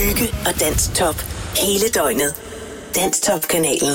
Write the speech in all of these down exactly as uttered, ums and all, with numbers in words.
hygge og danstop hele døgnet. Danstop-kanalen.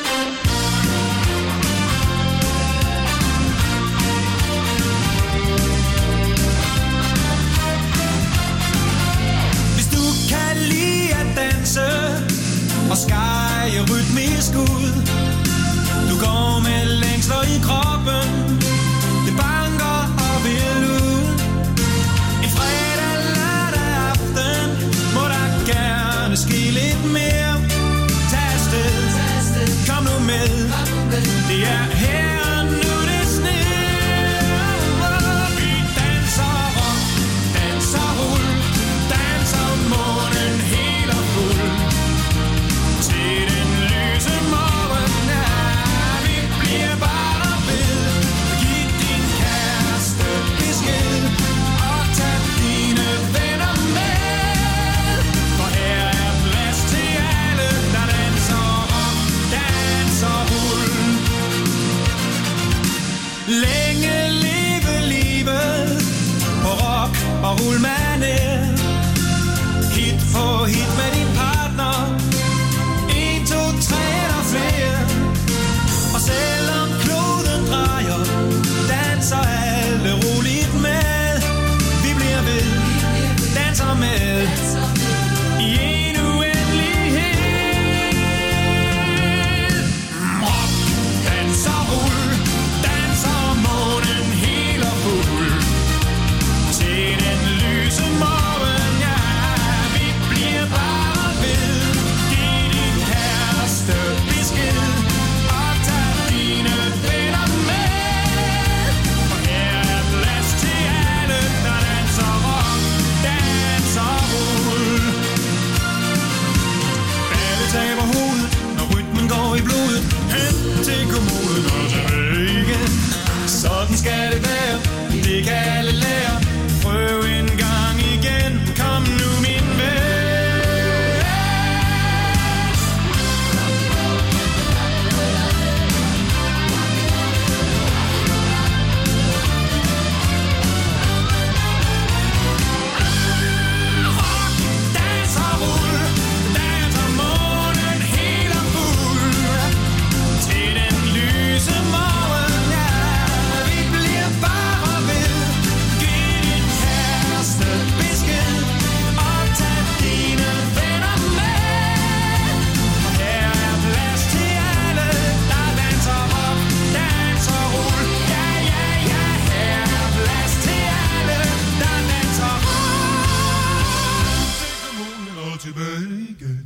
Hvis du kan lide at danse og skære rytmisk ud, du går med længsler i kroppen, det banker og vil ud. En fredag, lørdag aften må der gerne ske lidt mere. Tag afsted, kom nu med, det er her og nu det sner. Vi danser rock, danser rull, danser månen helt og fuld. Til den lyse morgen, ja, vi bliver bare ved. Giv din kæreste besked og tag dine venner med. For her er plads til alle, der danser rock, danser rull. Længe leve livet på rock og rullmanér. Hit for hit med din partner, en, to, tre eller flere. Og selvom kloden drejer, danser alle roligt med. Vi bliver ved, danser med i en uendelighed. Rock, danser, rull, danser månen helt og fuld. Til den lyse morgen, ja, vi bliver bare ved. Giv din kæreste besked og tag dine venner med. For her er plads til alle, der danser rock, danser rull. Alle taber hovedet, når rytmen går i blodet. Hen til kommoden og tilbage igen. Sådan skal det være, det kan alle lære. Prøv en gang igen, kom nu min ven. Rock, danser, rull, danser månen helt og fuld. Til den lyse morgen, ja, vi bliver bare ved. Giv din kæreste besked og tag dine venner med. For her er plads til alle, der danser rock, danser rull. Ja, ja, ja, her er plads til alle, der danser rock. Til kommunen og tilbage igen.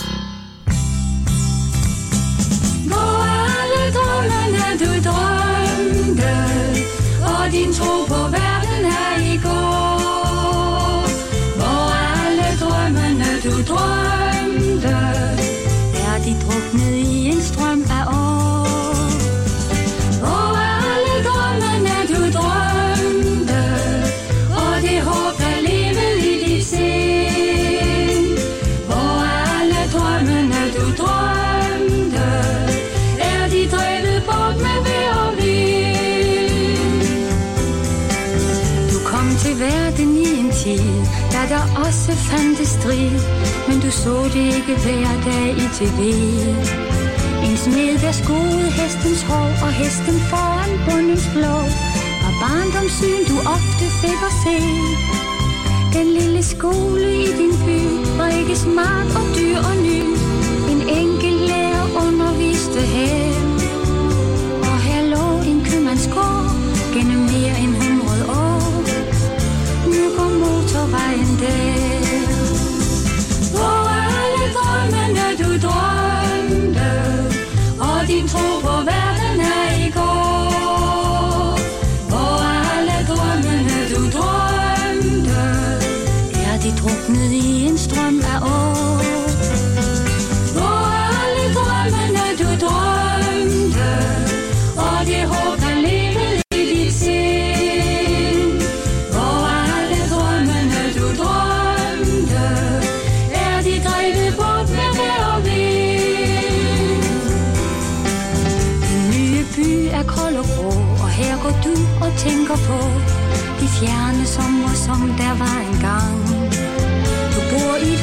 Hvor alle drømmene du drømte, og din tro på verden er i går. Hvor alle drømmene du drømte, er de druknet i en strøm af år. Hvor alle drømmene du drømte, og det håb der levede i dit sind. Hvor alle drømmene du drømte, er de drevet bort med vejr og vind. Du kom til verden i en tid, da der også fandtes strid, men du så det ikke hver dag i T V. En smed der skoede hestens hår, og hesten foran bundens blå, var barndomssyn du ofte fik at se. Den lille skole i din by var ikke smart og dyr og ny. En enkelt lærer underviste her, og her lå en købmandsgård gennem mere end hundrede år. Nu går motorvejen der. Hvor alle drømmene du drømte, og din tro på verden er i går. Hvor alle drømmene du drømte, er de druknet i en strøm af år. Hvor alle drømmene du drømte, og det håb der levede i dit sind. Hvor alle drømmene du drømte, er de drevet bort med vejr og vind. Din nye by er kold og grå, og her går du og tænker på de fjerne sommer, som der var engang. Du bor i et hus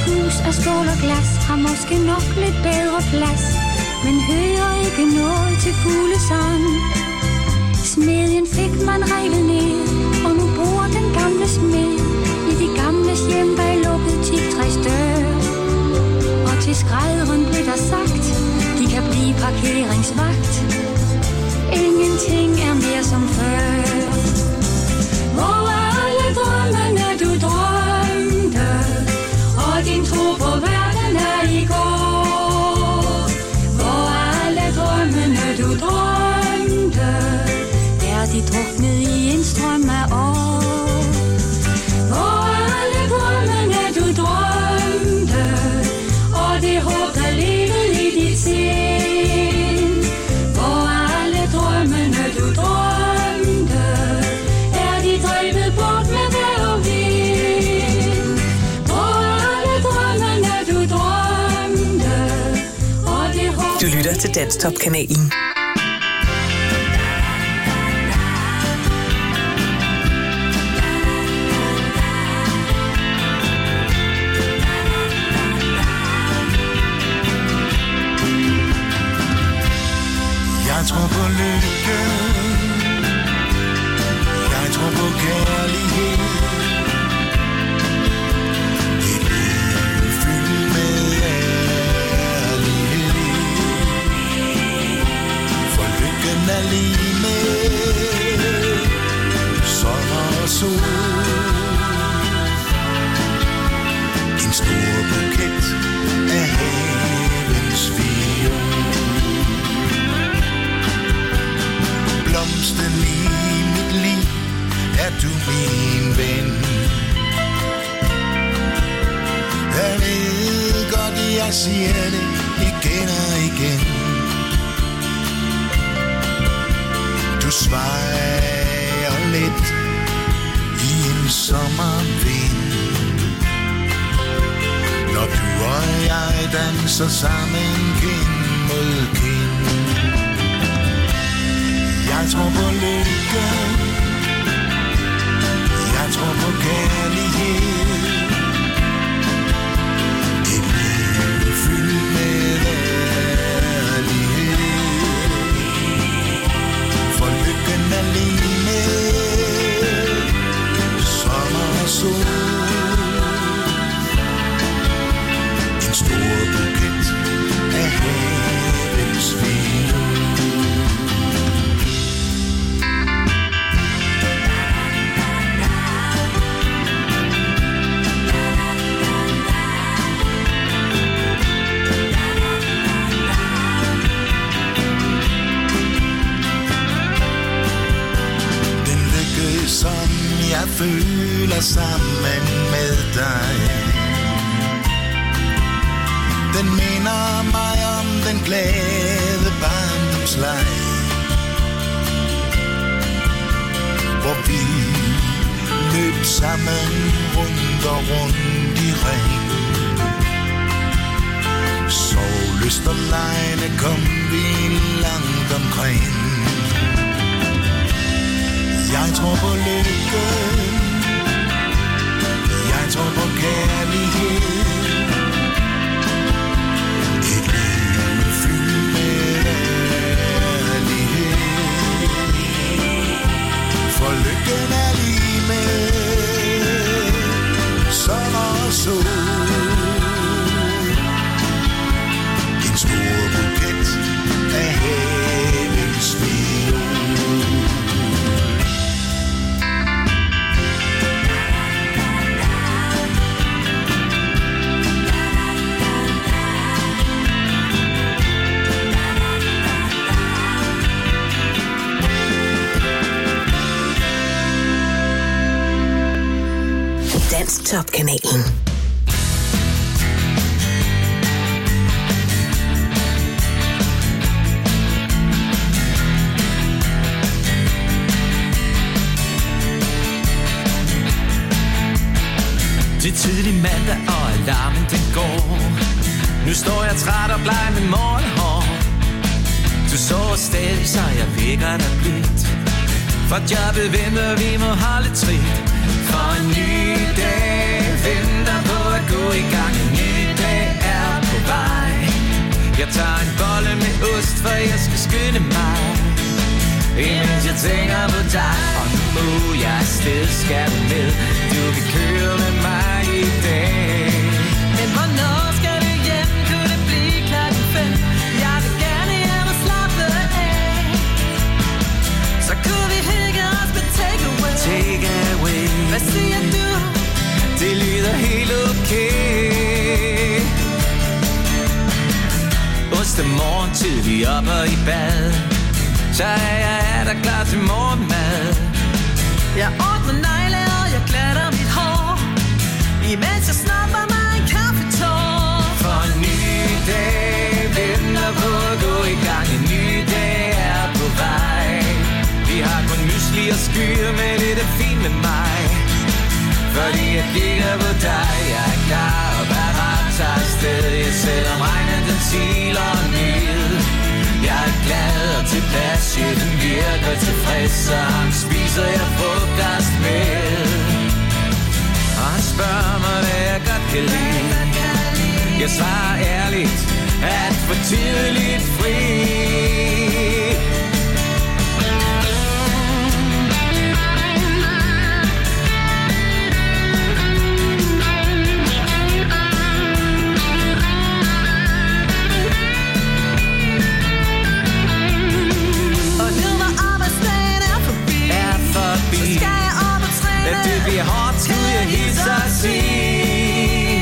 af stål og glas har måske nok lidt bedre plads, men hører ikke noget til fuglesang. Smedjen fik man revet ned, og nu bor den gamle smed i de gamles hjem bag lukket teaktræsdør. Og til skrædderen blev der sagt, de kan blive parkeringsvagt. Ingenting er mere som før. Hvor er alle drømmene du drømte, og din tro på verden er i går? Hvor er alle drømmene du drømte, er de druknet i en strøm af år? Hvor er alle drømmene du drømte, og det håb der levede i dit sind? Hvor er alle drømmene du drømte, er de drevet bort med vejr og vind? Hvor er alle drømmene du drømte, og det håb... Du lytter til Danstop-kanalen. Jeg tror på lykke, jeg tror på kærlighed. Et liv fyldt med ærlighed. For lykken er lige med sommer og sol. En stor buket af havens viol. Blomsten i mit liv, er du min ven. Jeg ved godt, jeg siger det igen og igen. Du svejer lidt i en sommervind, når du og jeg danser sammen kind mod kind. Jeg tror på lykke, jeg tror på kærlighed. Et liv fyldt med ærlighed. For lykken er lige med sommer og sol. En stor buket af havens viol. Som jeg føler sammen med dig, den minder mig om den glade barndomsleg, hvor vi løb sammen rundt og rundt i ring. Sovlyst og lejne kom vi langt omkring. Jeg tror på lykke, jeg tror på kærlighed. Et liv fyldt med ærlighed. For lykken er lige med sommer og sol. En stor buket af havens viol. Danstop-kanalen. Det er tidlig mandag, og alarmen den går. Nu står jeg træt og bleg med morgenhår. Du sover stadig, så jeg vækker dig blidt. For jobbet venter, vi må holde trit. For en ny dag venter på at gå i gang. En ny dag lyst, for jeg skal skynde mig, imens jeg tænker på dig. Og nu må jeg afsted, skal du med. Du kan køre med mig i dag. Men hvornår skal du hjem? Kunne det blive klokken fem? Jeg vil gerne hjem og slappe af. Så kunne vi hygge os med takeaway. Takeaway. Hvad siger du? Det lyder helt okay. Onsdag morgen tidlig op og i bad, så er jeg er der klar til morgenmad. Jeg ordner negle og jeg glatter mit hår, imens jeg snapper mig en kaffetår. For en ny dag venter på at gå i gang. En ny dag er på vej. Vi har kun mysli og skyer, men det er fint med mig, fordi jeg kigger på dig. Jeg er klar og parat til afsted. Jeg selvom regnen den siler ned. Jeg er glad og tilpas. Chefen virker tilfreds, så ham spiser jeg frokost med. Og han spørger mig, hvad jeg godt kan lide. Jeg svarer ærligt, at for tidligt fri. Det bliver hårdt, skulle jeg hilse at sige.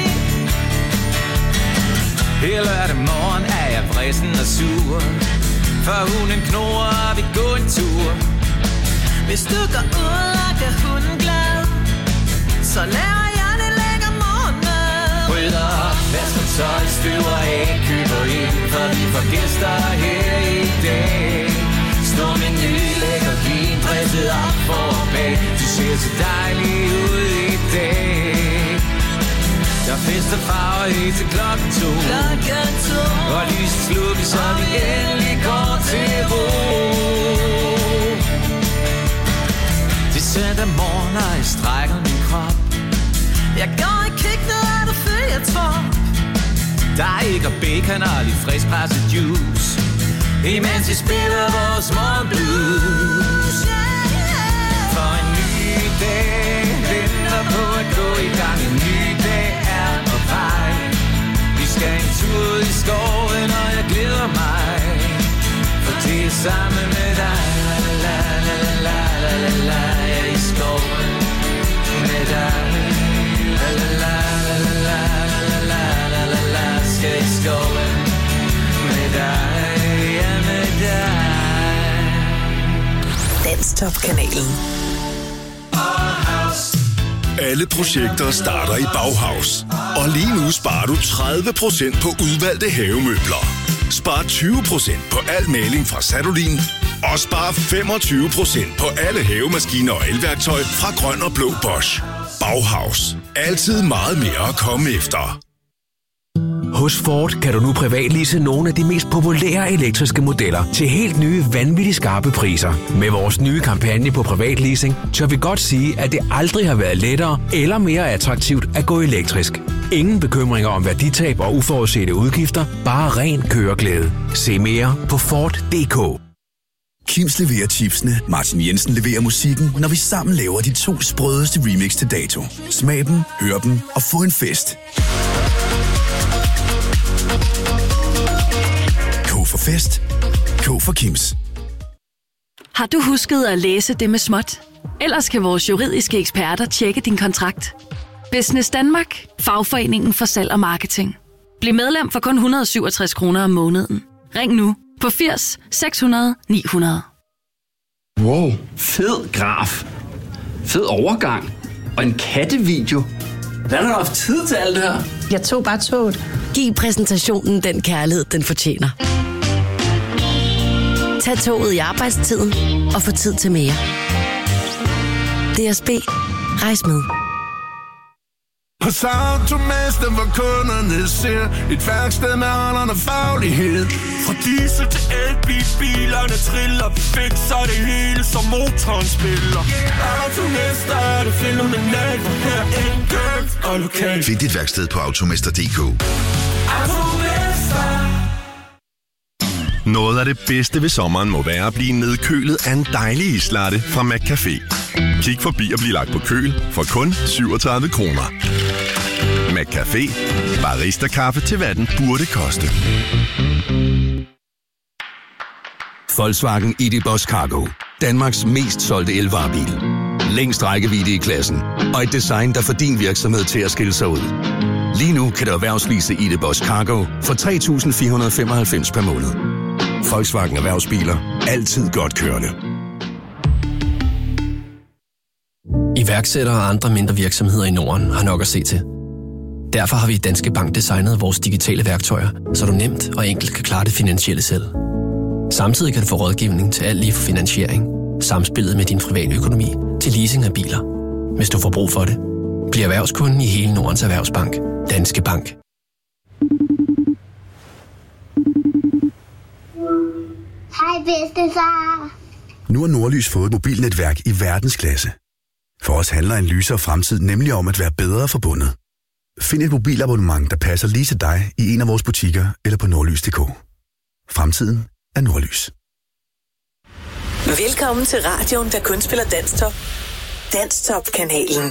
Hele lørdag morgen er jeg vresen og sur, for hunden knurrer, og vi går en tur. Hvis du går ud og gør hunden glad, så laver jeg det lækker morgenmad. Rydder op, vasker tøj, støver af, køber ind, for vi får gæster her i dag. Står min nye lækker vin, dresset op for bag. Du ser så dejlig ud i dag. Der fester farver helt til klokken to. Klokken to. Og lyset slukkes, så vi endelig går til ro. Det er søndag morgen, og jeg strækker min krop. Jeg går i køkkenet, og du følger trop. Der er ikke og bacon og lidt frisk presset juice, imens vi spiller vores morgenblues. For en ny dag venter på at gå i gang. En ny dag er på vej. Vi skal en tur i skoven, og jeg glæder mig, for det er sammen med dig. La la la la la la la, jeg er i skoven med dig. La la la la la la la la la la, skal i skoven med dig. Danstop-kanalen. Alle projekter starter i Bauhaus. Og lige nu sparer du tredive procent på udvalgte havemøbler. Spar tyve procent på al maling fra Sadolin. Og spar femogtyve procent på alle havemaskiner og elværktøj fra Grøn og Blå Bosch. Bauhaus. Altid meget mere at komme efter. Hos Ford kan du nu privatlease nogle af de mest populære elektriske modeller til helt nye, vanvittigt skarpe priser. Med vores nye kampagne på privatleasing, tør vi godt sige, at det aldrig har været lettere eller mere attraktivt at gå elektrisk. Ingen bekymringer om værditab og uforudsete udgifter, bare ren køreglæde. Se mere på Ford punktum d k. Kims leverer chipsene, Martin Jensen leverer musikken, når vi sammen laver de to sprødeste remix til dato. Smag dem, hør dem og få en fest. K for fest. K for Kims. Har du husket at læse det med småt? Ellers kan vores juridiske eksperter tjekke din kontrakt. Business Danmark. Fagforeningen for salg og marketing. Bliv medlem for kun et hundrede og syvogtres kroner om måneden. Ring nu på firs seks hundrede ni hundrede. Wow, fed graf. Fed overgang. Og en kattevideo. Hvordan har du haft tid til alt det her? Jeg tog bare toget. Giv præsentationen den kærlighed, den fortjener. Tag toget i arbejdstiden og få tid til mere. D S B. Rejs med. Hos Automester, hvor kunderne ser et værksted med holderne faglighed. Fra diesel til elbil, bilerne triller. Fikser det hele, som motoren spiller. Automester er det fænomenalt, hvor her enkelt og lokalt. Find dit værksted på automester punktum d k. Automester. Noget af det bedste ved sommeren må være at blive nedkølet af en dejlig islatte fra McCafé. Kig forbi og bliv lagt på køl for kun syvogtredive kroner. McCafé. Barista-kaffe til hvad den burde koste. Volkswagen I D Buzz Cargo. Danmarks mest solgte elvarebil. Længst rækkevidde i klassen. Og et design, der får din virksomhed til at skille sig ud. Lige nu kan du erhvervslease I D Buzz Cargo for tre tusind fire hundrede femoghalvfems per måned. Volkswagen Erhvervsbiler. Altid godt kørende. Iværksættere og andre mindre virksomheder i Norden har nok at se til. Derfor har vi i Danske Bank designet vores digitale værktøjer, så du nemt og enkelt kan klare det finansielle selv. Samtidig kan du få rådgivning til alt lige fra finansiering, samspillet med din private økonomi til leasing af biler. Hvis du får brug for det, bliv erhvervskunden i hele Nordens Erhvervsbank. Danske Bank. Hej bedstefar. Nu har Nordlys fået et mobilnetværk i verdensklasse. For os handler en lysere fremtid nemlig om at være bedre forbundet. Find et mobilabonnement, der passer lige til dig i en af vores butikker eller på nordlys punktum d k. Fremtiden er Nordlys. Velkommen til radioen, der kun spiller Danstop. Danstop-kanalen.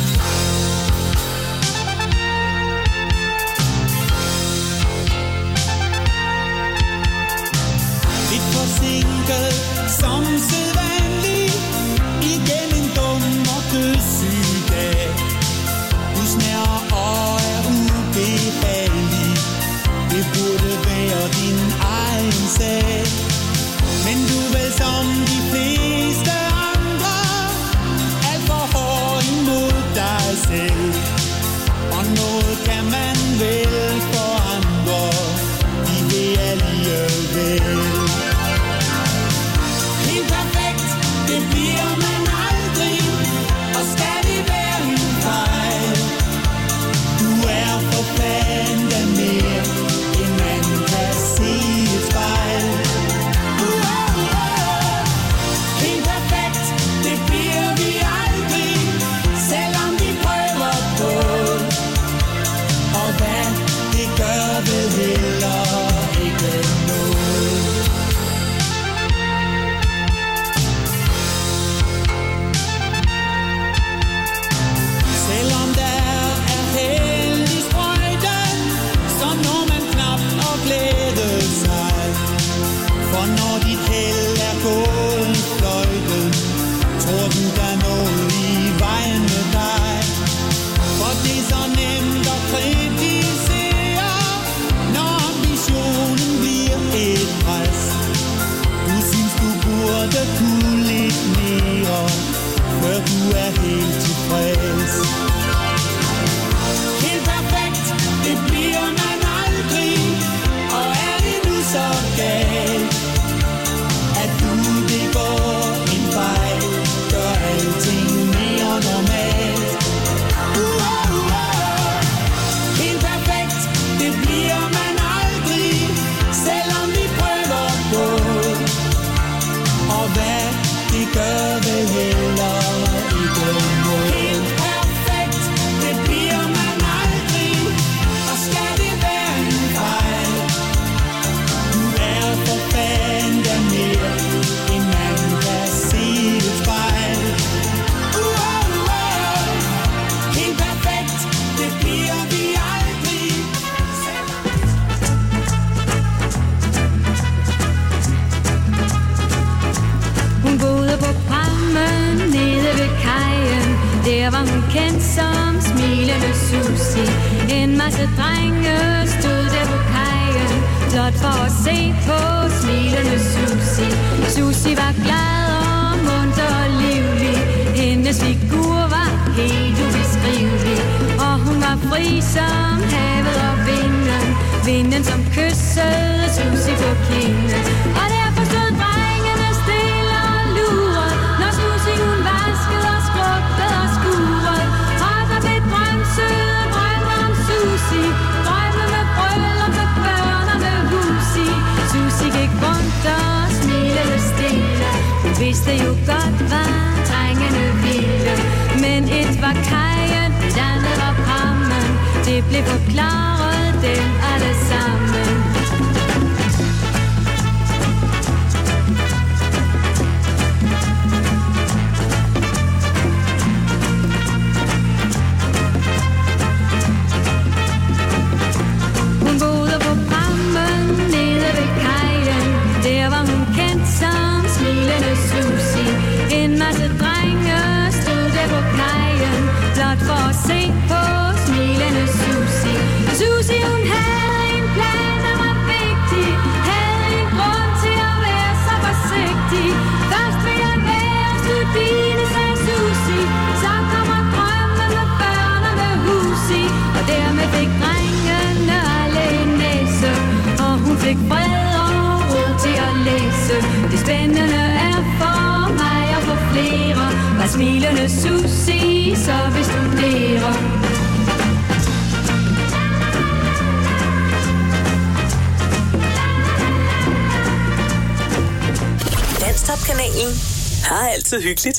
Lidt forsinket som sædvanlig, igen en dum og dødssyg dag. Du snærer og er ubehagelig, det burde være din egen sag. Men du vel som de fleste andre, alt for hård imod dig selv. Og noget kan man vel forandre, de vil alligevel. Helt perfekt, det bliver man aldrig, og skal det være en fejl. Du er for fanden mere, end man kan se et spejl. Helt perfekt, det bliver vi aldrig, selvom vi prøver på. Og hvad, det gør vel heller ikke noget. Selvom der er held i sprøjten, så når man knap og glæde sig. For når dit held er gået fløjten, tror du der er noget i vejen med dig. For det er så nemt at kritisere, når ambitionen bliver et pres. Du synes du burde kunne lidt mere, før du er helt tilfreds. Helt perfekt, det bliver man aldrig, og er det nu så galt, at du begår en fejl, gør alting mere normalt. Uh, uh, uh. Helt perfekt, det bliver man aldrig, selvom vi prøver på. Og hvad, det gør vel heller ikke noget. Helt perfekt, det bliver man aldrig, og skal det være en fejl. Du er for fanden mere, end man kan se et spejl. Uh, uh, uh. Helt perfekt, det bliver vi aldrig, Hun boede på Prammen nede ved kajen. Der var hun kendt som smilende Susi. En masse drenge stod der på kajen, blot for at se på smilende Susi. Susi var glad og munter og livlig. Hendes figur var helt ubeskrivelig. Og hun var fri som havet og vinden. Vinden som kyssede Susi på kinden. Og derfor stod drengene stille og lurede, når Susi hun vaskede og skrubbede og skurede. Og der blev drømsøde drømme om Susi, drømme med bryllup, med børn og med hus i. Susi gik rundt og smilede stille. Hun vidste jo godt, hvad drengene ville. Men et var kajen, et andet var Prammen. Det blev forklaret dem alle sammen. ikke fred og ro til at læse. Det spændende er for mig at få flere. Var smilende Susie, så vi studerer. Danstop-kanalen har altid hyggeligt.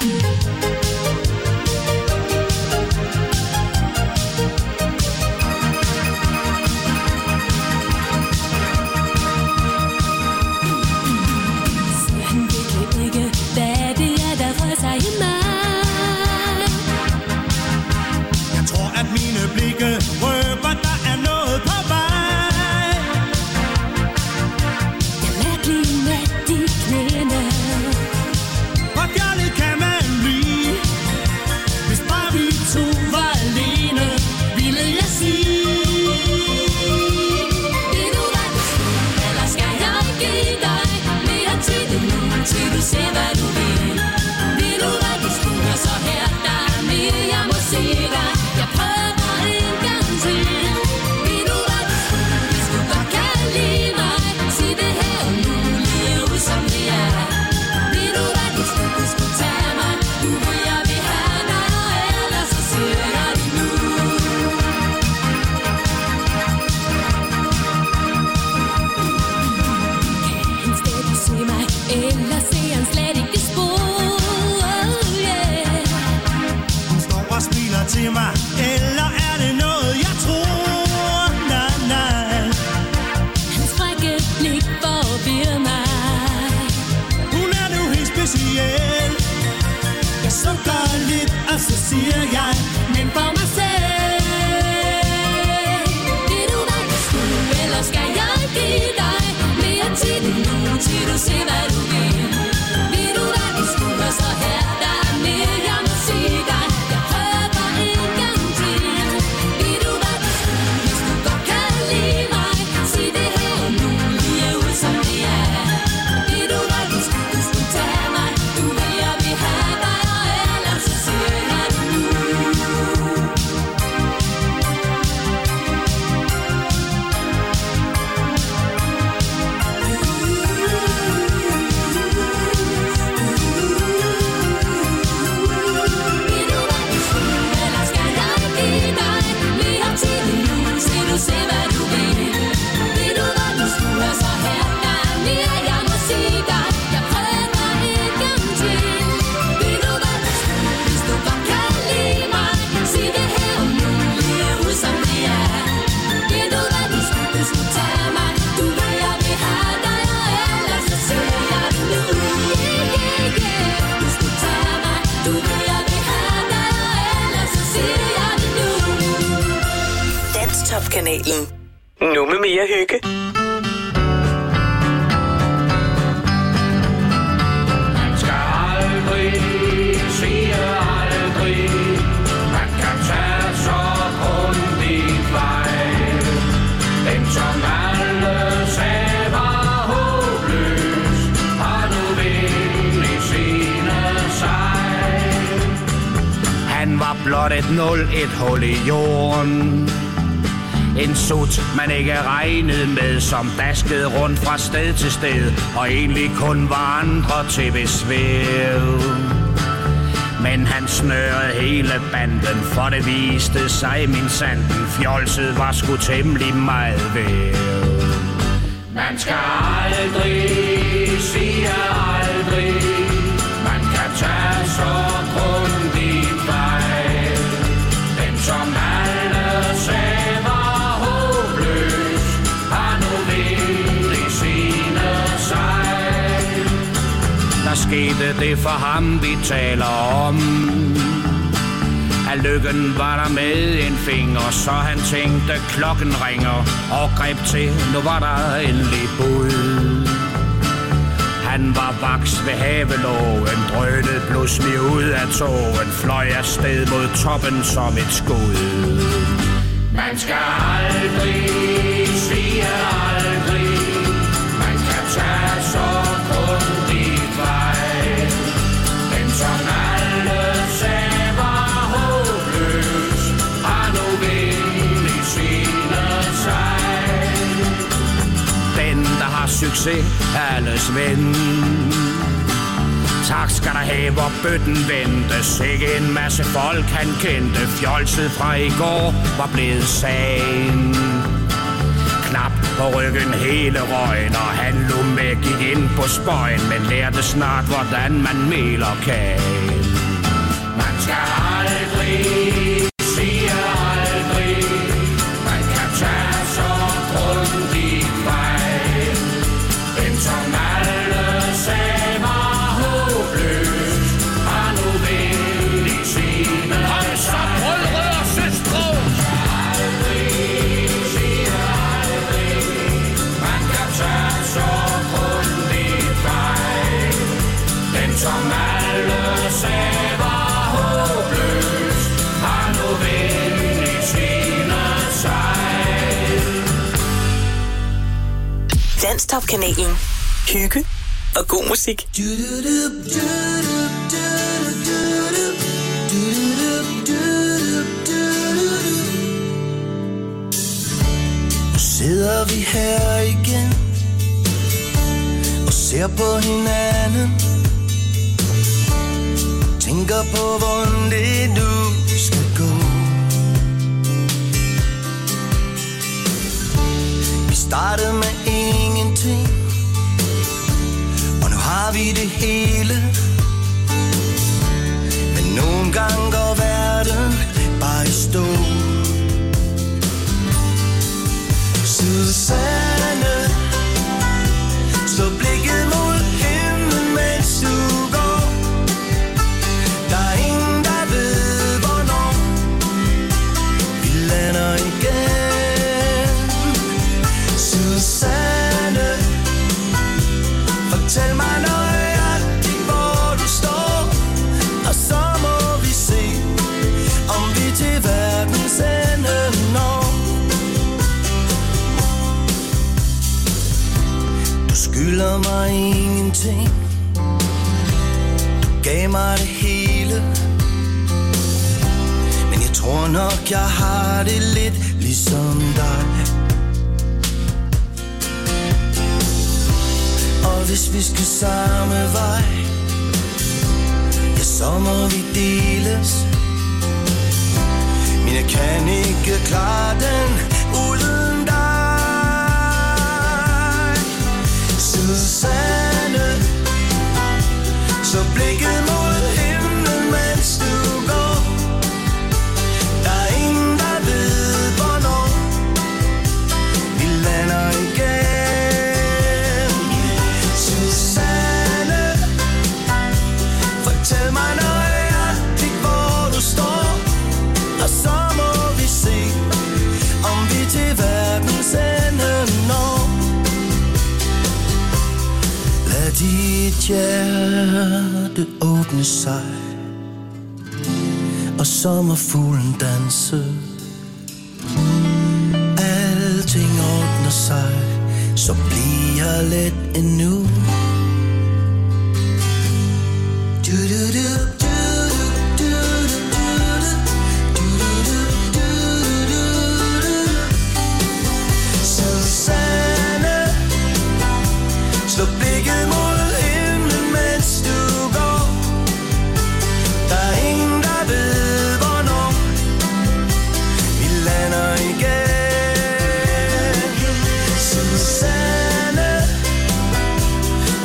Danstop-kanalen. Nu med mere hygge. Man skal aldrig sige aldrig. Man kan tage så grundigt fejl. Den som alle sagde var håbløs, har nu vind i sine sejl. Han var blot et nul, et hul i jorden. En sut, man ikke regnede med, som daskede rundt fra sted til sted, og egentlig kun var andre til besvær. Men han snørede hele banden, for det viste sig, min sanden fjolset var sgu temmelig meget værd. Man skal aldrig sige aldrig, man kan tage så grundigt fejl. Den som alle sagde var håbløs, har nu vind i sine sejl. Der skete det for ham, vi taler om. At lykken var der med en finger, så han tænkte, klokken ringer, og greb til, nu var der endelig bud. Han var vaks ved havelågen, drønede pludselig ud af togen, fløj afsted mod toppen som et skud. Man skal aldrig sige aldrig, man kan tage så grundigt fejl. Den som alle sagde var håbløs, har nu vind i sine sejl. succes, alles ven. Tak skal der have, hvor bøtten vendte. Sikke en masse folk han kendte. Fjolset fra i går var blevet sagen. Knap på ryggen hele røgen, og han lå med gik ind på spøjen, men lærte snart, hvordan man meler kagen. Man skal aldrig sige aldrig. Man kan tage så grundig vej. En som alle sagde var håbløs, har nu vind i sine. Hold så, brødre og søstre! Som alle sagde var håbløs, har nu vind i sine sejl. Danstop-kanalen. Hygge og god musik. Nu sidder vi her igen og ser på hinanden. Tænker på, hvordan det nu skal gå. Vi startede med ingenting, og nu har vi det hele. Men nogle gange går verden bare i stå. Susanne, slå blikket mod himlen, mens du går. Der er ingen, der ved, hvornår vi lander igen. Susanne, fortæl mig nøjagtigt, hvor du står. Og så må vi se, om vi til verdens ende når. Du skylder mig ingenting. Du gav mig det hele. Men jeg tror nok, jeg har det lidt ligesom dig. Og hvis vi skal samme vej, ja, så må vi deles. Men jeg kan ikke klare den uden dig. Susanne, så blikket mod himlen, mens du går. Der er ingen, der ved, hvornår vi lander igen. Susanne, fortæl mig nøjagtigt, hvor du står. Og så må vi se, om vi til verdens ende når. Lad dit hjerte åbne sig, og sommerfuglen danse. Alting ordner sig, så bliv her lidt endnu. Du, du, du. Slå blikket mod himlen, mens du går. Der er ingen, der ved, hvornår vi lander igen. Susanne,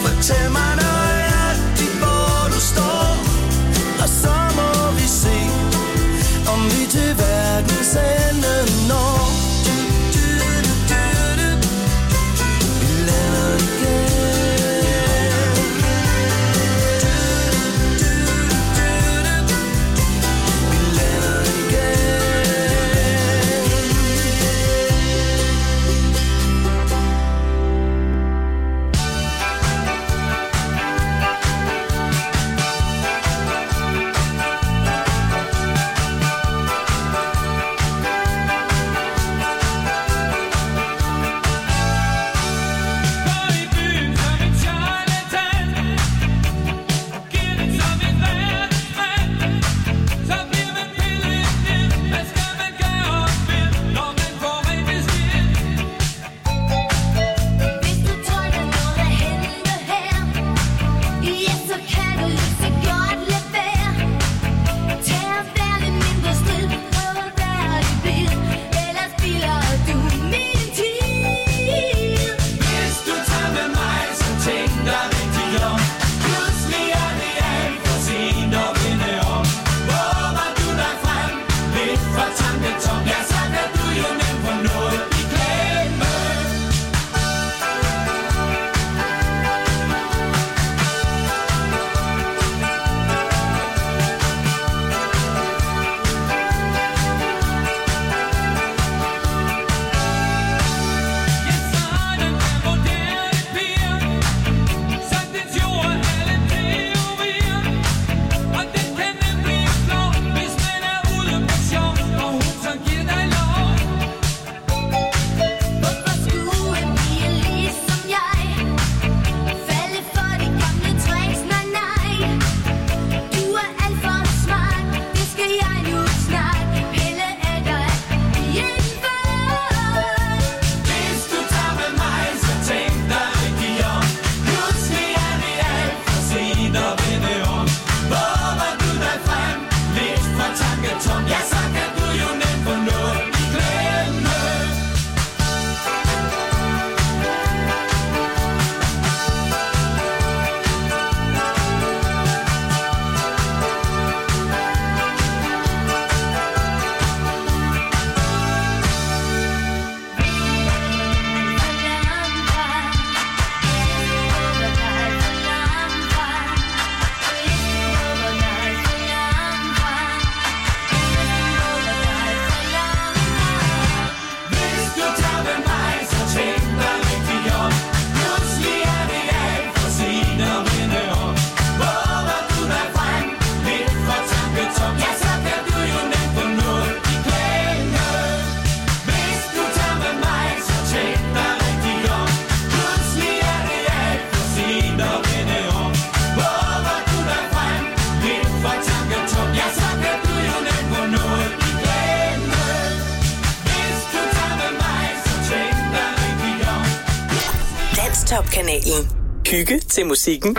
Danstop-kanalen. Hygge til musikken.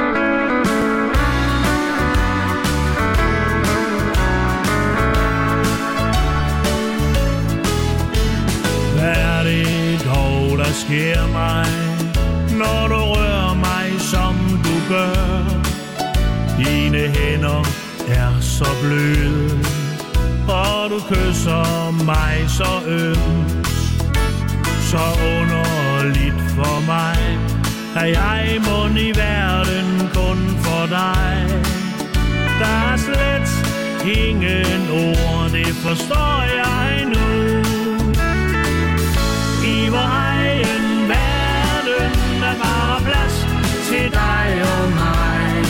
Hvad er det dog, der sker mig, når du rører mig, som du gør? Dine hænder er så bløde, og du kysser mig så ømt. Så underligt for mig, at jeg mund i verden kun for dig. Der er slet ingen ord, det forstår jeg nu. I vor egen verden er bare plads til dig og mig.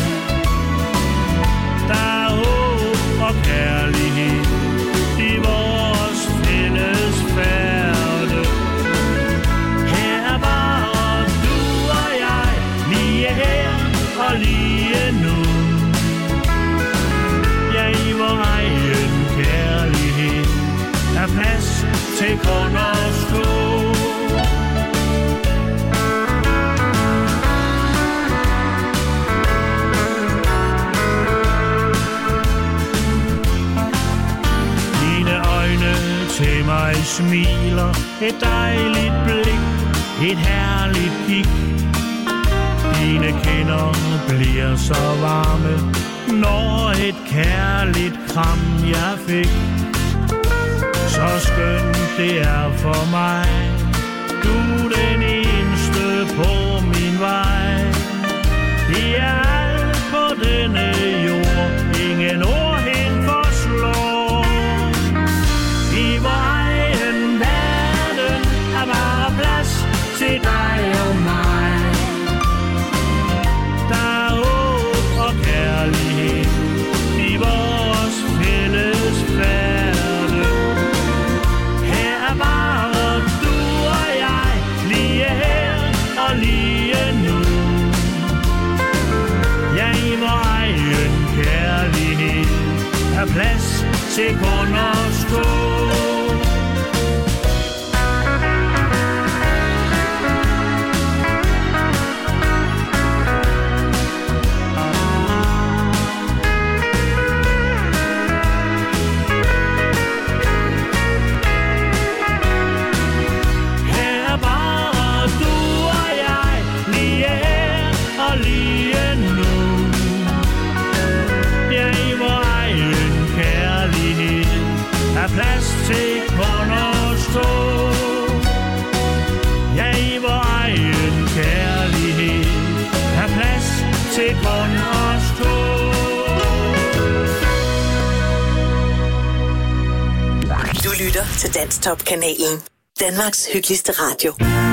Der er håb og kærlighed i vores fælles færde. Her er bare du og jeg, lige her og lige nu. Ja, i vor egen kærlighed er plads til kun os to. Til mig smiler et dejligt blik, et herligt kig. Dine kinder bliver så varme, når et kærligt kram jeg fik. Så skønt det er for mig, du den eneste på min vej. Det er alt på denne jord, ingen ord hen forslår. I vor egen verden er bare plads til dig og mig. Der er håb og kærlighed i vores fælles færde. Her er bare du og jeg, lige her og lige nu. Ja, i vor egen kærlighed er plads til kun os to. Plads til kun os to. Ja, i vor egen kærlighed er plads til kun os to. Du lytter til Danstop-kanalen. Danmarks hyggeligste radio.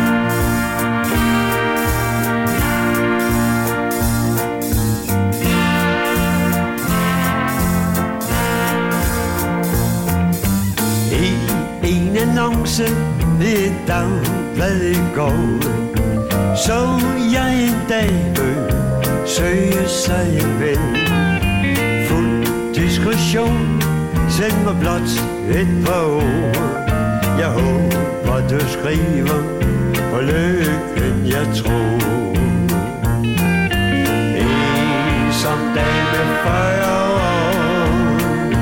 Annonce ved et dagblad i går, så jeg en dame søge sig en ven. Fuld diskretion, send mig blot et par ord. Jeg håber du skriver på lykken jeg tror. En som dame fyrre år,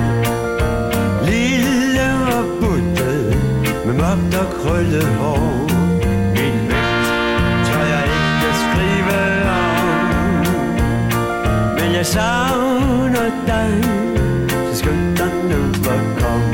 lille og buttet med mørkt og krøllet hår. Min vægt tør jeg ikke skrive om, men jeg savner dig, så skynd dig nu at komme.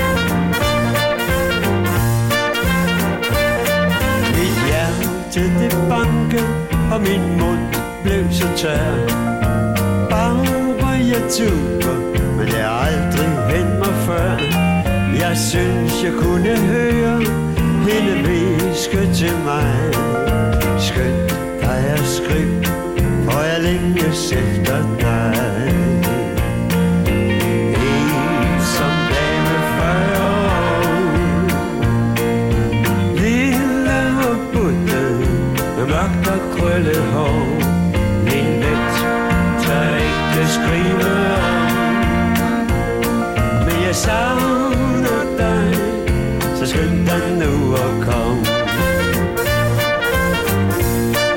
Mit hjerte det banke, og min mund blev så tør. Bare jeg tuber, men jeg har aldrig hent mig før. Jeg synes, jeg kunne høre hende hviske til mig. Skynd dig at skrive, for jeg længes efter dig. En som dame fyrre år, lille og buttet med mørkt og krøllet hår. Min vægt tør ikke skrive om, men jeg savner dig, så skynd dig nu at komme.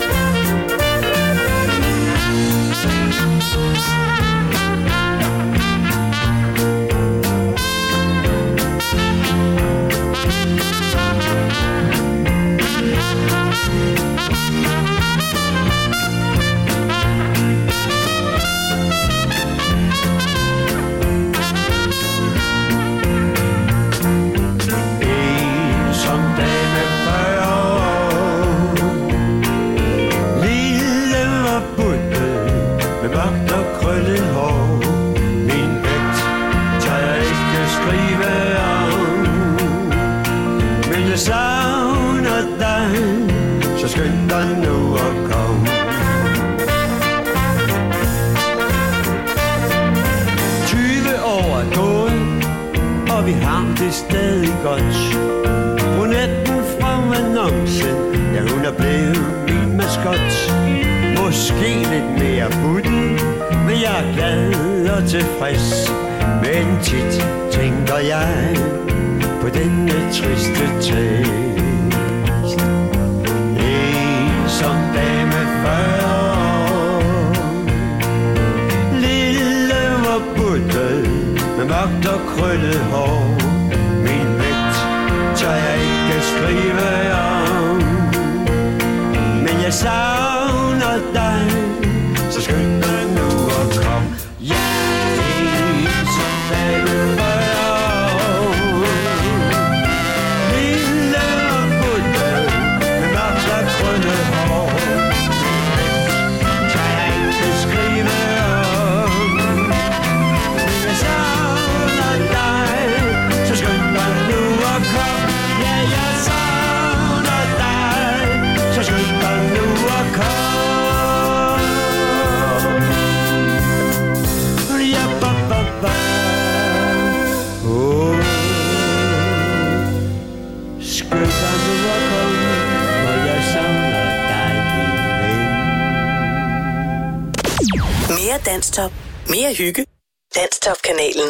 dig nu at komme. tyve år er gået, og vi har det stadig godt. Brunetten fra annoncen, ja hun er blevet min maskot. Måske lidt mere butten, men jeg er glad og tilfreds. Men tit tænker jeg på denne triste tekst. En som dame før, lille og buttet, med mørkt og krøllet hår. Min vægt tør jeg ikke skrive om, men jeg savner dig, så skynd dig nu og kom. Ja, en som dame før, lille og buttet, med mørkt og krøllet hår. Min vægt tør jeg ikke skrive om, men jeg savner dig, så skynd dig nu og kom. Ja, jeg savner dig, så skynd dig nu og kom. Ja, ba, ba, ba. Oh. Skynd dig nu og kom, for jeg savner dig, min ven. Mere Danstop. Mere hygge. Danstop-kanalen.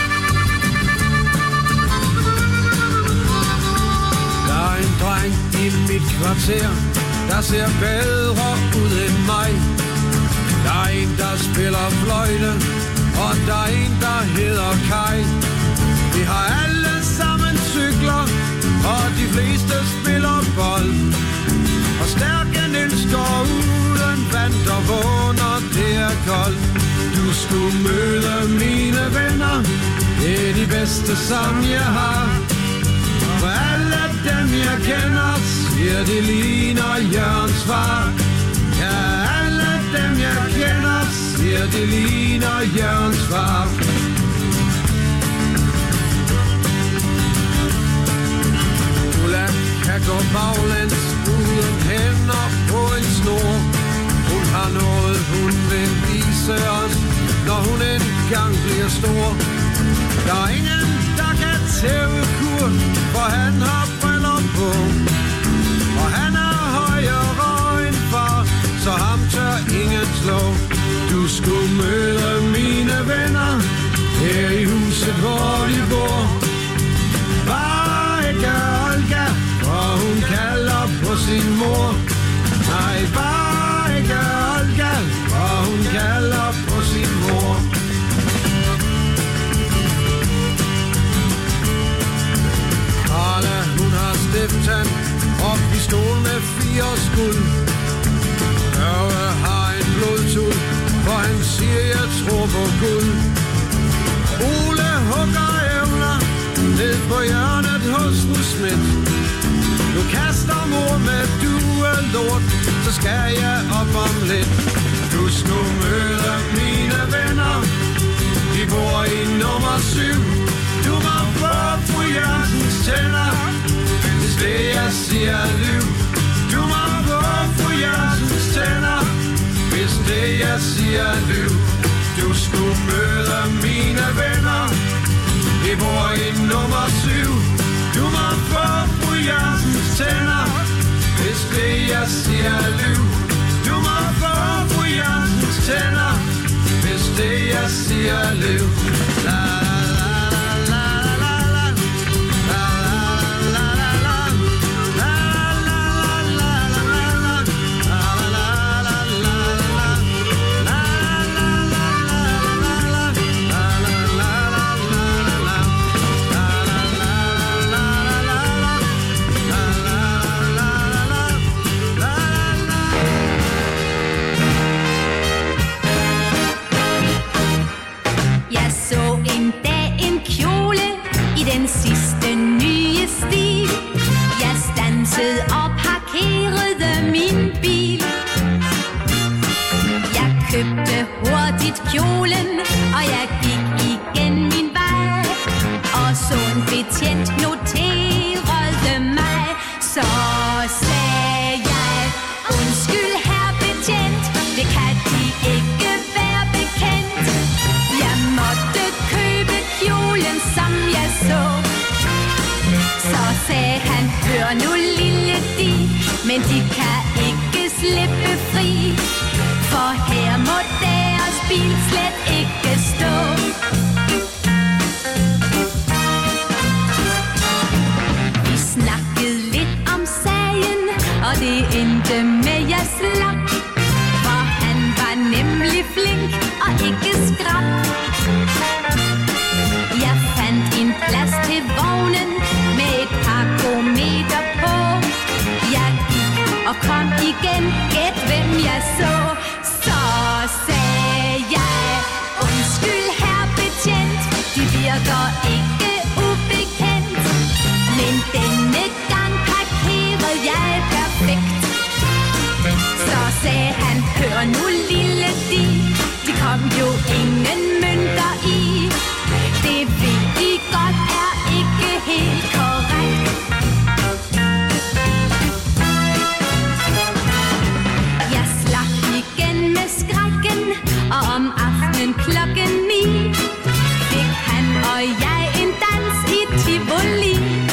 Der er en dreng i mit kvarter, der ser bedre ud end mig. Der er en, der spiller fløjte, og der er en, der hedder Kai. Vi har alle sammen cykler, og de fleste spiller bold. Og stærken elsker uden vand og vågen, og det er koldt. Du skulle møde mine venner, det er de bedste, som jeg har. For alle dem jeg kender, siger de ligner Jørgens far. Ja, alle dem jeg kender, siger de ligner Jørgens far. Ulla kan gå baglæns uden hænder på en snor. Hun har noget, hun vil vise os, når hun engang bliver stor. Der er ingen, der kan tæve Kurt, for han har briller på. Og han er højere end far, så ham tør ingen slå. Du skulle møde mine venner her i huset, hvor de bor. Bare ikke Olga, for hun kalder på sin mor. Nej, bare ikke Olga, for hun kalder på sin mor. Karla, hun har stifttand og pistol med fire skud. Ørve har en blodtud, for han siger, jeg tror på Gud. Ole hugger evner ned på hjørnet hos den Schmidt. Du kaster mor med duelort, så skal jeg op om lidt. Du skulle møde mine venner, de bor i nummer syv. Du må få fru Jørgensens tænder, hvis det jeg siger lyv. Du må få fru Jørgensens tænder, hvis det jeg siger lyv. Du skulle møde mine venner, de bor i nummer syv. Du må få fru Jørgensens tænder, hvis det jeg siger lyv. Du må få fru Jørgensens tænder, hvis det jeg siger lyv. La la la la la la la la la la Jeg så men de kan ikke slippe fri, for her må deres bil slet ikke stå. Vi snakkede lidt om sagen, og det endte med jeg slap, for han var nemlig flink og ikke skrap. Jeg fandt en plads til vognen med et par meter på. Jeg gik og kom igen, gæt hvem jeg så. Så sagde jeg, undskyld herr betjent, de virker ikke ubekendt, men denne gang parkerede jeg perfekt. Så sagde han, hør nu lille de, de kom jo ingen mønter i. Det ved I godt er ikke helt korrekt. Jeg slap igen med skrækken, og om aftenen klokken ni fik han og jeg en dans i Tivoli.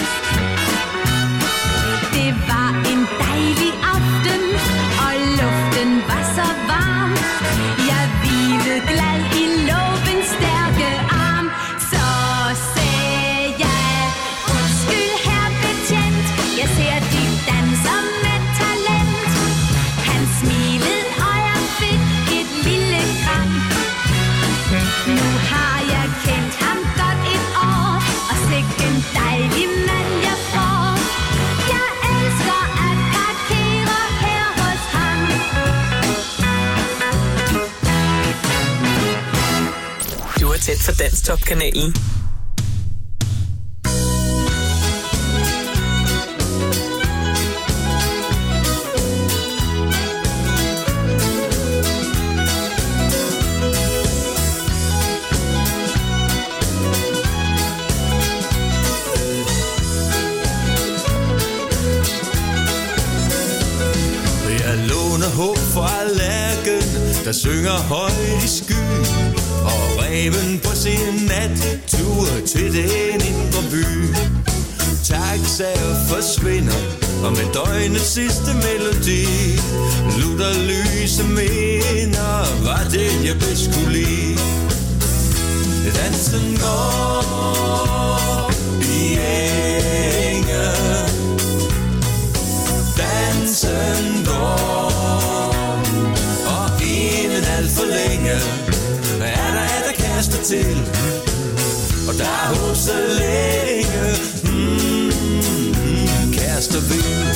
Det var en dejlig aften, og luften var så varm. Jeg hvilede glad i lovens stærke arm. Så sagde jeg, undskyld herr betjent, jeg ser de danser med talent. Han smilede, og jeg fik et lille kram. Nu har jeg kendt ham godt et år, og sikke en dejlig mand jeg får. Jeg elsker at parkere her hos ham. Du er tæt for Danstop-kanalen. Jeg låner håb fra lærken, der synger højt i skyen, og reven på sin nattur til den indre by. Taxaer forsvinder, og med døgnets sidste melodi, lutter lyse minder, var det jeg bedst kunne lide. Dansen går i enge, dansen går, og inden alt for længe er der, er der kaster til, og der er håb så længe, mm, kaster vi.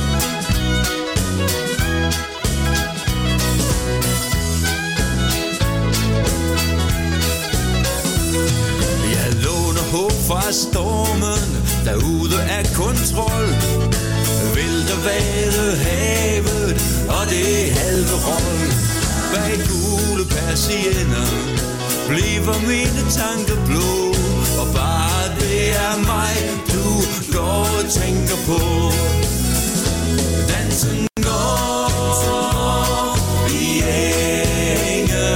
Jeg låner håb fra stormen, derude er kontrol. Vælter vade havet, og det halve rold. Bag gule persienner bliver mine tanker blå, og bare det er mig, du går og tænker på. Dansen går i enge,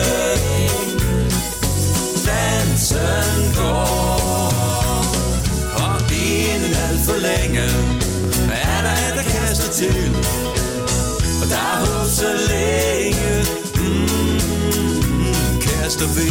dansen går, og inden alt for længe er der, er der kaster til, og der er håb så længe, mm, kaster vi.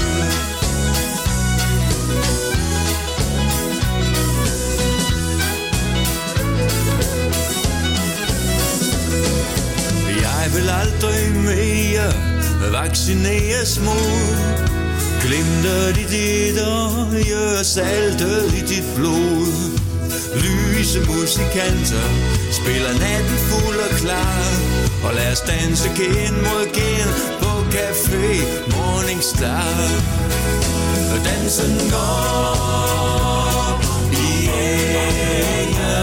Jeg vil aldrig mere vaccineres mod glimter i dit øje, saltet i dit blod. Lyse musikanter spiller natten fuld og klar, og lad os danse gen mod gen på Café Morningstar. Dansen går i enge,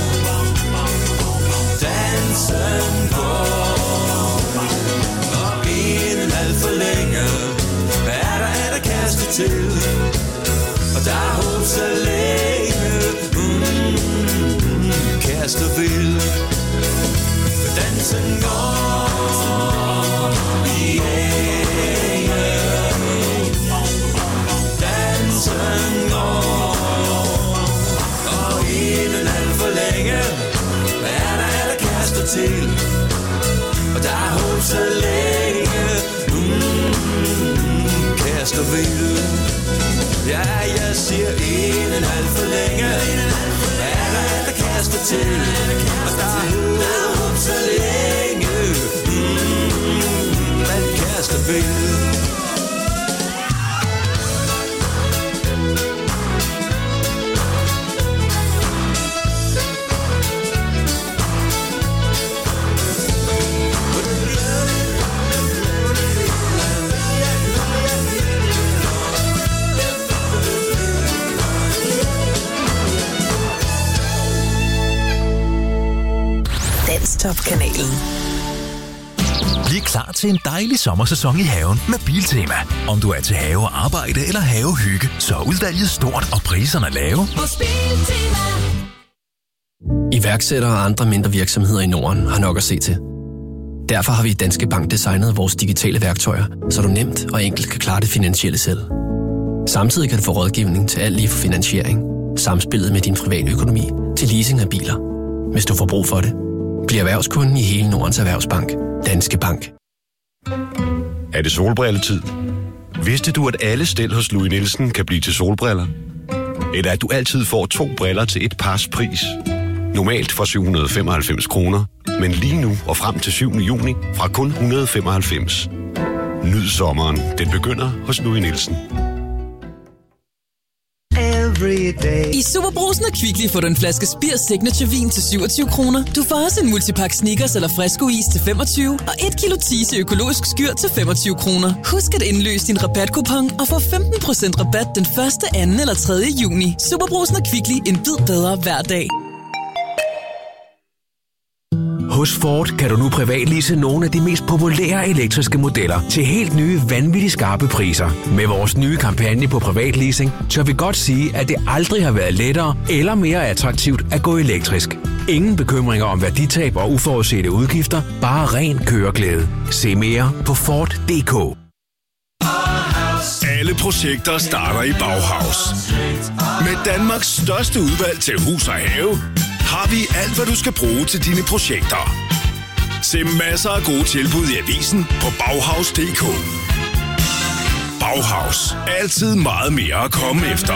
dansen går, og inden alt for længe er der, er der kastet til, og der er håb så længe, mm, kaster vil. Dansen går i enge, dansen går, og inden alt for længe er der, er der kastet til, Og der er håb så længe. Mm, kærester ved du. Ja, jeg siger en en halv for længe. Er der alt, der kaster til. Og der er håb så længe. Mm, man kaster ved. Danstop-kanalen. Bliv klar til en dejlig sommersæson i haven med Biltema. Om du er til have og arbejde eller havehygge, så er udvalget stort og priserne lave. Iværksættere og andre mindre virksomheder i Norden har nok at se til. Derfor har vi i Danske Bank designet vores digitale værktøjer, så du nemt og enkelt kan klare det finansielle selv. Samtidig kan du få rådgivning til alt lige fra finansiering, samspillet med din private økonomi til leasing af biler. Hvis du får brug for det. Bliv erhvervskunden i hele Nordens Erhvervsbank. Danske Bank. Er det solbrilletid? Vidste du, at alle stel hos Louis Nielsen kan blive til solbriller? Eller at du altid får to briller til et pars pris? Normalt for syv hundrede og femoghalvfems kroner, men lige nu og frem til syvende juni fra kun et hundrede og femoghalvfems. Nyd sommeren. Den begynder hos Louis Nielsen. I Superbrugsen og Kvickly får du en flaske Spir Signature vin til syvogtyve kroner. Du får også en multipakke Snickers eller Fresco-is til femogtyve og et kilo Tise økologisk skyr til femogtyve kroner. Husk at indløse din rabatkupon og få femten procent rabat den første, anden eller tredje juni. Superbrugsen og Kvickly. En bid bedre hver dag. Hos Ford kan du nu privatlease nogle af de mest populære elektriske modeller til helt nye, vanvittigt skarpe priser. Med vores nye kampagne på privatleasing, tør vi godt sige, at det aldrig har været lettere eller mere attraktivt at gå elektrisk. Ingen bekymringer om værditab og uforudsete udgifter, bare ren køreglæde. Se mere på Ford punktum d k. Alle projekter starter i Bauhaus. Med Danmarks største udvalg til hus og have, har vi alt, hvad du skal bruge til dine projekter. Se masser af gode tilbud i avisen på Bauhaus punktum d k. Bauhaus. Altid meget mere at komme efter.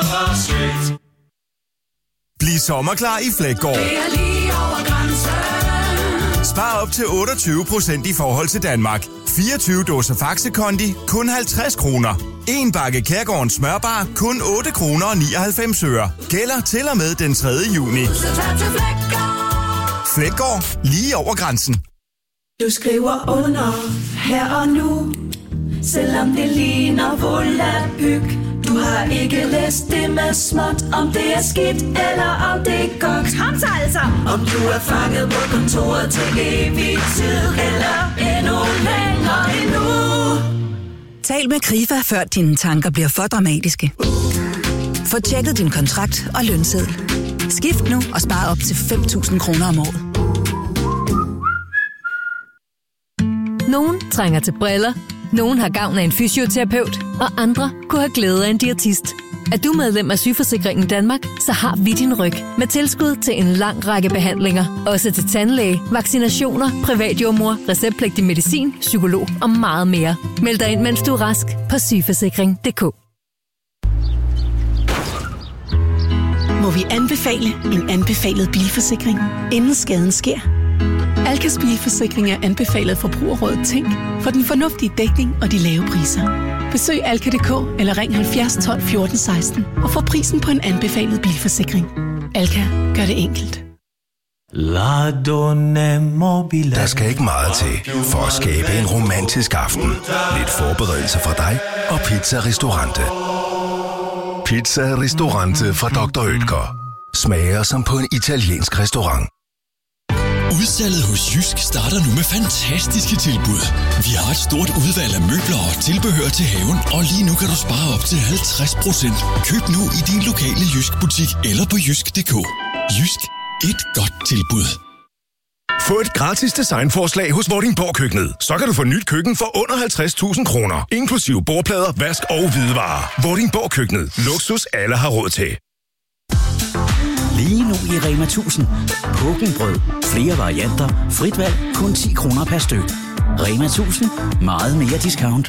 Bliv sommerklar i Fleggaard. Spar op til otteogtyve procent i forhold til Danmark. fireogtyve dåser Faxe Kondi, kun halvtreds kroner. En bakke Kærgårdens smørbar, kun otte kroner og nioghalvfems øre. Gælder til og med den tredje juni. Fleggaard, lige over grænsen. Du skriver under her og nu, selvom det ligner volapyk. Du har ikke læst det med småt, om det er skidt eller om det er godt. Kom så altså! Om du er fanget på kontoret til evig tid, eller endnu længere endnu. Tal med Krifa, før dine tanker bliver for dramatiske. Få tjekket din kontrakt og lønseddel. Skift nu og spar op til fem tusind kroner om året. Nogen trænger til briller, nogen har gavn af en fysioterapeut, og andre kunne have glæde af en diætist. Er du medlem af Sygeforsikringen Danmark, så har vi din ryg med tilskud til en lang række behandlinger. Også til tandlæge, vaccinationer, privatjordmor, receptpligtig medicin, psykolog og meget mere. Meld dig ind, mens du er rask på sygeforsikring punktum d k. Må vi anbefale en anbefalet bilforsikring, inden skaden sker? Alkas bilforsikring er anbefalet Forbrugerrådet Tænk for den fornuftige dækning og de lave priser. Besøg alka punktum d k eller ring halvfjerds tolv fjorten seksten og få prisen på en anbefalet bilforsikring. Alka gør det enkelt. Der skal ikke meget til for at skabe en romantisk aften. Lidt forberedelse fra dig og Pizza Ristorante. Pizza Ristorante fra doktor Oetker. Smager som på en italiensk restaurant. Udsalget hos Jysk starter nu med fantastiske tilbud. Vi har et stort udvalg af møbler og tilbehør til haven, og lige nu kan du spare op til halvtreds procent. Køb nu i din lokale Jysk-butik eller på jysk punktum d k. Jysk. Et godt tilbud. Få et gratis designforslag hos Vordingborg Køkkenet. Så kan du få nyt køkken for under halvtreds tusind kroner. Inklusive bordplader, vask og hvidevarer. Vordingborg Køkkenet. Luksus alle har råd til. Lige nu i Rema tusind. Pukkelbrød. Flere varianter. Frit valg. Kun ti kroner per styk. Rema tusind. Meget mere discount.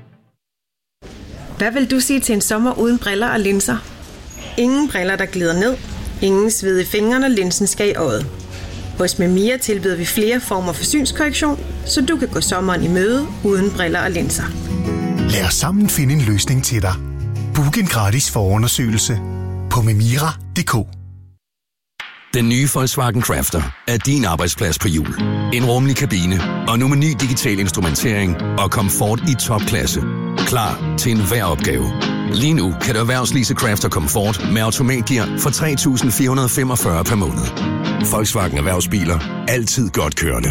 Hvad vil du sige til en sommer uden briller og linser? Ingen briller, der glider ned. Ingen sved i fingrene, når linsen skal i øjet. Hos Memia tilbyder vi flere former for synskorrektion, så du kan gå sommeren i møde uden briller og linser. Lad os sammen finde en løsning til dig. Book en gratis forundersøgelse på memira punktum d k. Den nye Volkswagen Crafter er din arbejdsplads på hjul. En rummelig kabine, og nu med ny digital instrumentering og komfort i topklasse. Klar til enhver opgave. Lige nu kan du erhvervslease Crafter Comfort med automatgear for tre tusind fire hundrede femogfyrre per måned. Volkswagen Erhvervsbiler. Altid godt kørende.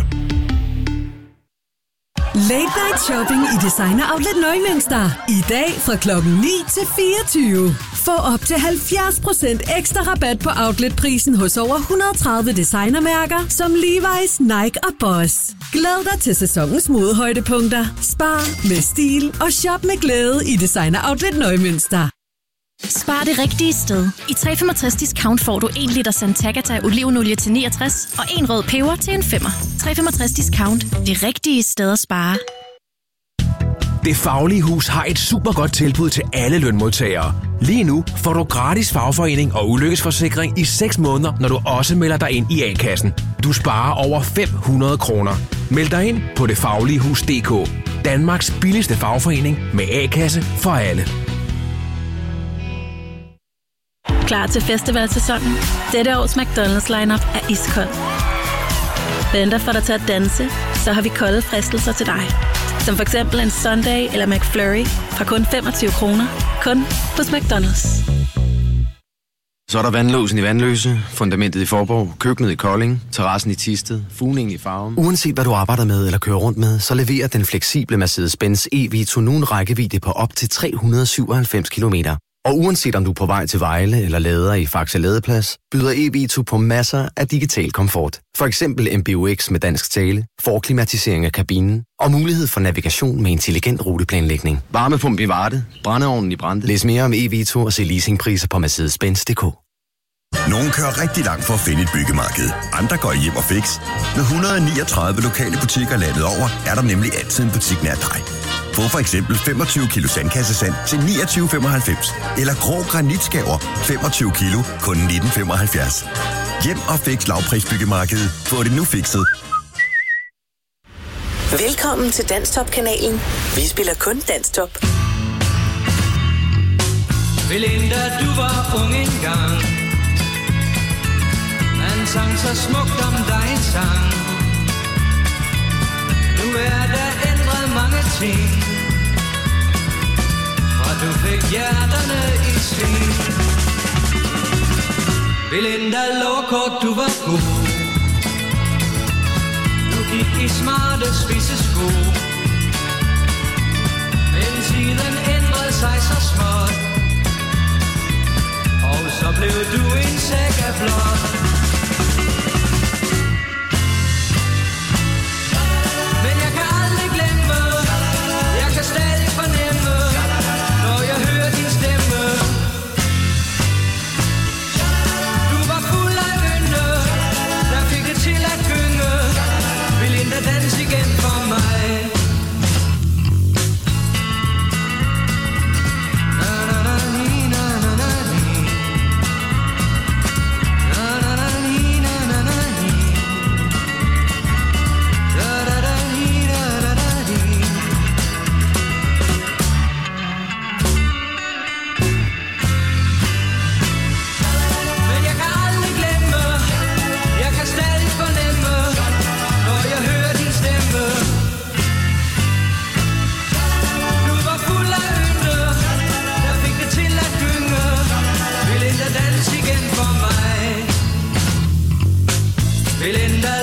Late Night Shopping i Designer Outlet Neumünster. I dag fra klokken ni til fireogtyve. Få op til halvfjerds procent ekstra rabat på outletprisen hos over et hundrede og tredive designermærker som Levi's, Nike og Boss. Glæd dig til sæsonens modehøjdepunkter. Spar med stil og shop med glæde i Designer Outlet Neumünster. Spar det rigtige sted. I tre komma femogtres discount får du en liter Sant'Agata olivenolie til niogtres og en rød peber til en femmer. tre komma femogtres discount. Det rigtige sted at spare. Det Faglige Hus har et super godt tilbud til alle lønmodtagere. Lige nu får du gratis fagforening og ulykkesforsikring i seks måneder, når du også melder dig ind i A-kassen. Du sparer over fem hundrede kroner. Meld dig ind på det faglige hus punktum d k. Danmarks billigste fagforening med A-kasse for alle. Klar til festivalsæsonen? Dette års McDonald's lineup er iskold. Venter for dig til at danse, så har vi kolde fristelser til dig. Som for eksempel en Sunday eller McFlurry fra kun femogtyve kroner. Kun hos McDonald's. Så er der vandlåsen i Vandløse, fundamentet i Forborg, køkkenet i Kolding, terrassen i Thisted, fugningen i Farum. Uanset hvad du arbejder med eller kører rundt med, så leverer den fleksible Mercedes-Benz E-Vito nu en rækkevidde på op til tre hundrede og syvoghalvfems kilometer. Og uanset om du er på vej til Vejle eller lader i Faxe Ladeplads, byder E-Vito på masser af digital komfort. For eksempel M B U X med dansk tale, forklimatisering af kabinen og mulighed for navigation med intelligent ruteplanlægning. Varmepumpe i Varde, brændeovnen i Brande. Læs mere om E-Vito og se leasingpriser på Mercedes Benz punktum d k. Nogle kører rigtig langt for at finde et byggemarked. Andre går hjem og fix. Med et hundrede og niogtredive lokale butikker landet over, er der nemlig altid en butik nær dig. Få for eksempel femogtyve kilo sandkassesand til niogtyve femoghalvfems. Eller grå granitskaver femogtyve kilo, kun nitten femoghalvfjerds. Hjem og fix lavprisbyggemarkedet. Få det nu fikset. Velkommen til Danstop-kanalen. Vi spiller kun Danstop. Belinda, du var ung engang. Han sang så smukt om dig sang. Nu er der ændret mange ting, og du fik hjerterne i sving. Belinda, lovkort, du var god. Du gik i smarte spisesko. Men tiden ændrede sig så småt, og så blev du en sæk af blåt. Men jeg kan aldrig glemme, jeg kan stadig fornemme, når jeg hører din stemme. Du var fuld af ynde, der fik det til at gynge. Belinda, dans igen for mig. Belinda,